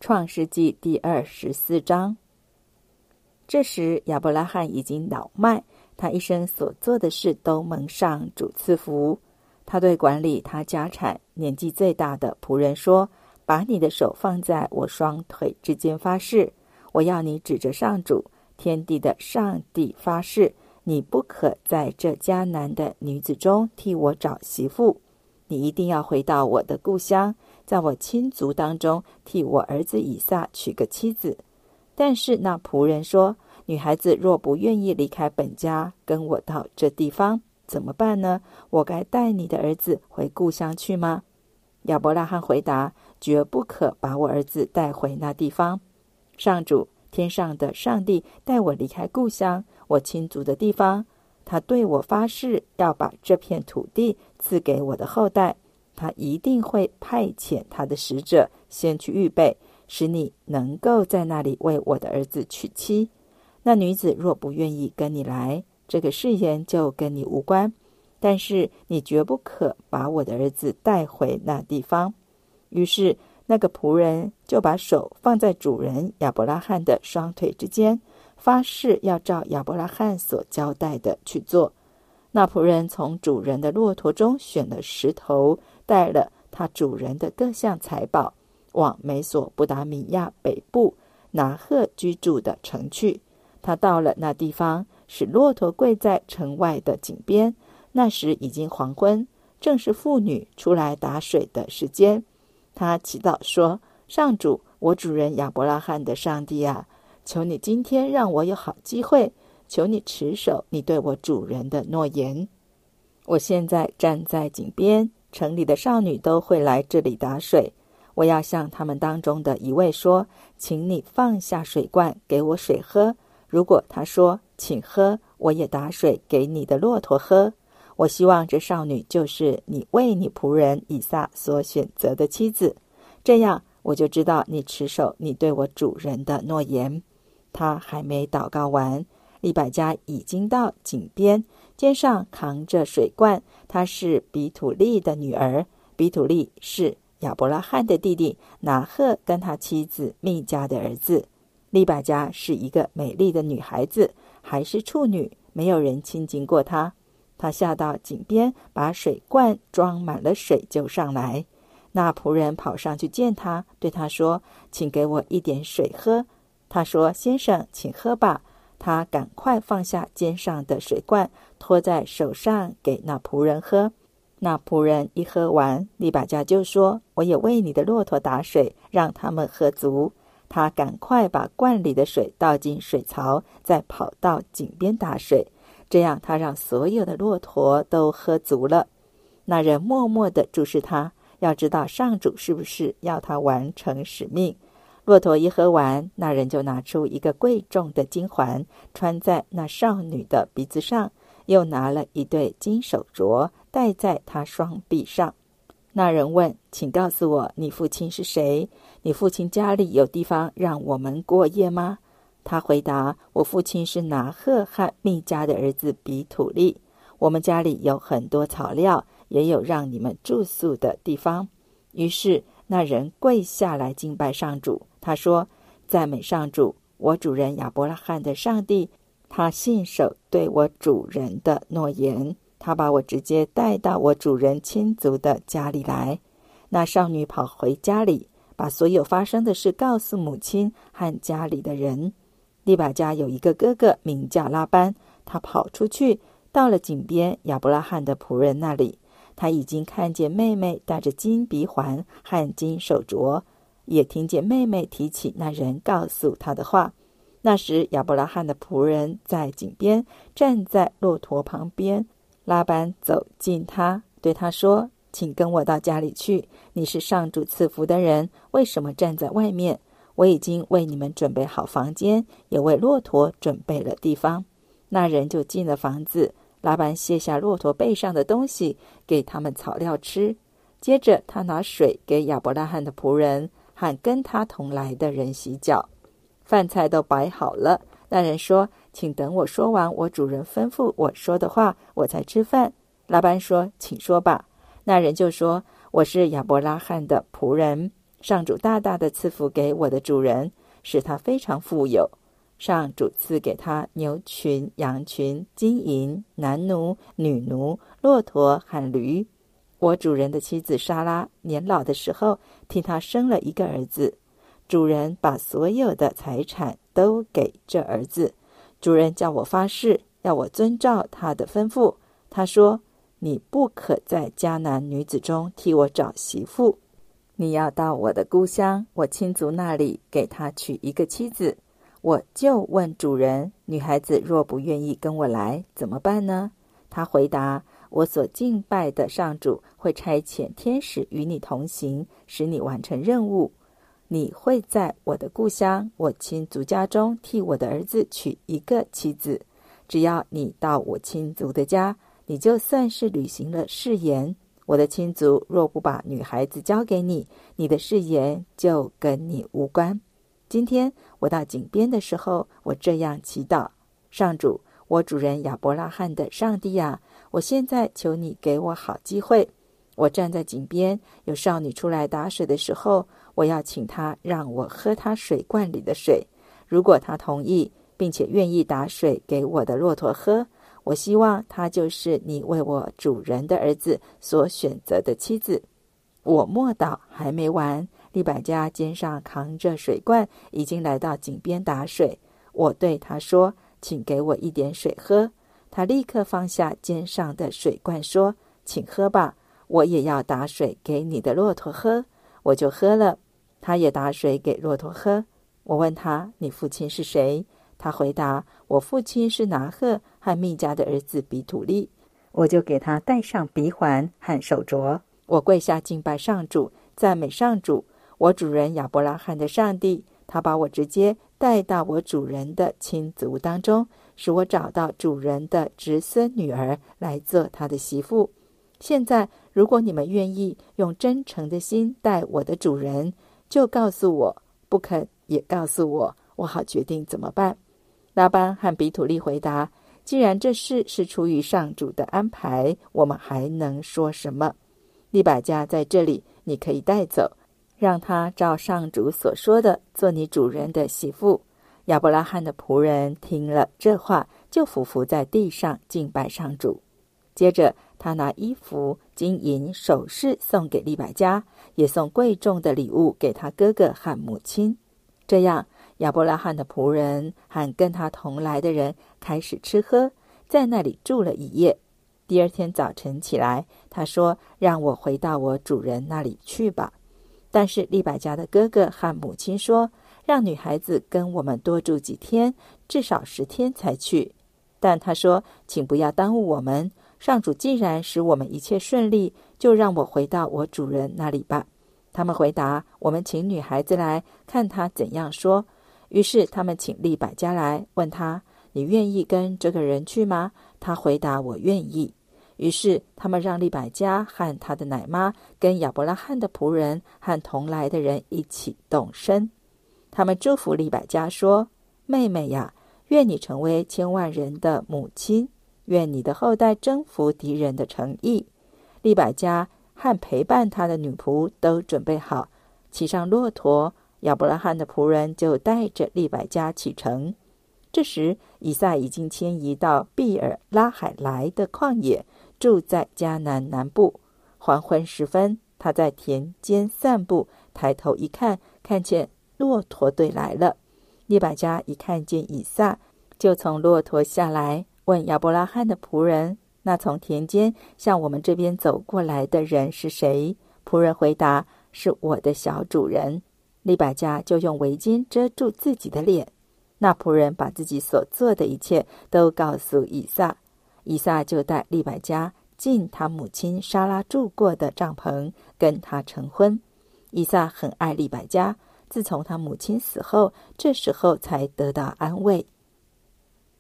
创世纪第24章。这时亚伯拉罕已经老迈，他一生所做的事都蒙上主赐福。他对管理他家产年纪最大的仆人说，把你的手放在我双腿之间发誓，我要你指着上主天地的上帝发誓，你不可在这迦南的女子中替我找媳妇，你一定要回到我的故乡，在我亲族当中替我儿子以撒娶个妻子。但是那仆人说，女孩子若不愿意离开本家跟我到这地方，怎么办呢？我该带你的儿子回故乡去吗？亚伯拉罕回答，绝不可把我儿子带回那地方。上主天上的上帝带我离开故乡，我亲族的地方，他对我发誓要把这片土地赐给我的后代，他一定会派遣他的使者先去预备，使你能够在那里为我的儿子娶妻。那女子若不愿意跟你来，这个誓言就跟你无关，但是你绝不可把我的儿子带回那地方。于是那个仆人就把手放在主人亚伯拉罕的双腿之间，发誓要照亚伯拉罕所交代的去做。那仆人从主人的骆驼中选了石头，带了他主人的各项财宝，往美索不达米亚北部拿鹤居住的城去。他到了那地方，使骆驼跪在城外的井边。那时已经黄昏，正是妇女出来打水的时间。他祈祷说，上主，我主人亚伯拉罕的上帝啊，求你今天让我有好机会，求你持守你对我主人的诺言。我现在站在井边，城里的少女都会来这里打水。我要向他们当中的一位说，请你放下水罐给我水喝。如果他说请喝，我也打水给你的骆驼喝。我希望这少女就是你为你仆人以撒所选择的妻子，这样我就知道你持守你对我主人的诺言。他还没祷告完，利百加已经到井边，肩上扛着水罐。她是比土利的女儿，比土利是亚伯拉罕的弟弟拿鹤跟他妻子密迦的儿子。利百加是一个美丽的女孩子，还是处女，没有人亲近过她。她下到井边，把水罐装满了水就上来。那仆人跑上去见她，对她说，请给我一点水喝。她说，先生，请喝吧。她赶快放下肩上的水罐，托在手上给那仆人喝。那仆人一喝完，利百加就说，我也为你的骆驼打水，让他们喝足。他赶快把罐里的水倒进水槽，再跑到井边打水，这样他让所有的骆驼都喝足了。那人默默地注视他，要知道上主是不是要他完成使命。骆驼一喝完，那人就拿出一个贵重的金环，穿在那少女的鼻子上，又拿了一对金手镯，戴在她双臂上。那人问，请告诉我，你父亲是谁？你父亲家里有地方让我们过夜吗？他回答，我父亲是拿鹤和密迦的儿子比土利，我们家里有很多草料，也有让你们住宿的地方。于是那人跪下来敬拜上主，他说，赞美上主，我主人亚伯拉罕的上帝，他信守对我主人的诺言，他把我直接带到我主人亲族的家里来。那少女跑回家里，把所有发生的事告诉母亲和家里的人。利百加有一个哥哥名叫拉班，他跑出去，到了井边亚伯拉罕的仆人那里。他已经看见妹妹戴着金鼻环和金手镯，也听见妹妹提起那人告诉他的话。那时亚伯拉罕的仆人在井边，站在骆驼旁边。拉班走近他，对他说，请跟我到家里去，你是上主赐福的人，为什么站在外面？我已经为你们准备好房间，也为骆驼准备了地方。那人就进了房子，拉班卸下骆驼背上的东西，给他们草料吃。接着他拿水给亚伯拉罕的仆人和跟他同来的人洗脚。饭菜都摆好了，那人说，请等我说完我主人吩咐我说的话，我才吃饭。拉班说，请说吧。那人就说，我是亚伯拉罕的仆人， 上主大大的赐福给我的主人，使他非常富有。上主赐给他牛群、羊群、金银、男奴、女奴、骆驼和驴。我主人的妻子莎拉年老的时候，替他生了一个儿子。主人把所有的财产都给这儿子。主人叫我发誓，要我遵照他的吩咐。他说：你不可在迦南女子中替我找媳妇，你要到我的故乡，我亲族那里，给他娶一个妻子。我就问主人，女孩子若不愿意跟我来，怎么办呢？他回答：我所敬拜的上主会差遣天使与你同行，使你完成任务。你会在我的故乡，我亲族家中替我的儿子娶一个妻子。只要你到我亲族的家，你就算是履行了誓言。我的亲族若不把女孩子交给你，你的誓言就跟你无关。今天我到井边的时候，我这样祈祷：上主，我主人亚伯拉罕的上帝啊，我现在求你给我好机会。我站在井边，有少女出来打水的时候，我要请她让我喝她水罐里的水。如果她同意，并且愿意打水给我的骆驼喝，我希望她就是你为我主人的儿子所选择的妻子。我默祷还没完，利百加肩上扛着水罐，已经来到井边打水。我对他说：请给我一点水喝。他立刻放下肩上的水罐，说：请喝吧，我也要打水给你的骆驼喝。我就喝了。他也打水给骆驼喝。我问他：你父亲是谁？他回答：我父亲是拿鹤和密迦的儿子比土利。我就给他戴上鼻环和手镯。我跪下敬拜上主，赞美上主，我主人亚伯拉罕的上帝。他把我直接带到我主人的亲族当中，使我找到主人的侄孙女儿来做他的媳妇。现在如果你们愿意用真诚的心待我的主人，就告诉我，不肯也告诉我，我好决定怎么办。拉班和比土利回答：既然这事是出于上主的安排，我们还能说什么？利百加在这里，你可以带走，让他照上主所说的做你主人的媳妇。亚伯拉罕的仆人听了这话，就俯伏在地上敬拜上主。接着他拿衣服、金银首饰送给利百加，也送贵重的礼物给他哥哥和母亲。这样亚伯拉罕的仆人和跟他同来的人开始吃喝，在那里住了一夜。第二天早晨起来，他说：让我回到我主人那里去吧。但是利百加的哥哥和母亲说：让女孩子跟我们多住几天，至少10天才去。但他说：请不要耽误我们，上主既然使我们一切顺利，就让我回到我主人那里吧。他们回答：我们请女孩子来，看她怎样说。于是他们请利百加来，问他：你愿意跟这个人去吗？他回答：我愿意。于是他们让利百加和他的奶妈跟亚伯拉罕的仆人和同来的人一起动身。他们祝福利百加说：妹妹呀，愿你成为千万人的母亲，愿你的后代征服敌人的城邑。利百加和陪伴他的女仆都准备好，骑上骆驼，亚伯拉罕的仆人就带着利百加启程。这时以撒已经迁移到毕尔拉海莱的旷野，住在迦南南部。黄昏时分，他在田间散步，抬头一看，看见骆驼队来了。利百加一看见以撒，就从骆驼下来，问亚伯拉罕的仆人：那从田间向我们这边走过来的人是谁？仆人回答：是我的小主人。利百加就用围巾遮住自己的脸。那仆人把自己所做的一切都告诉以撒。以撒就带利百加进他母亲莎拉住过的帐篷，跟他成婚。以撒很爱利百加，自从他母亲死后，这时候才得到安慰。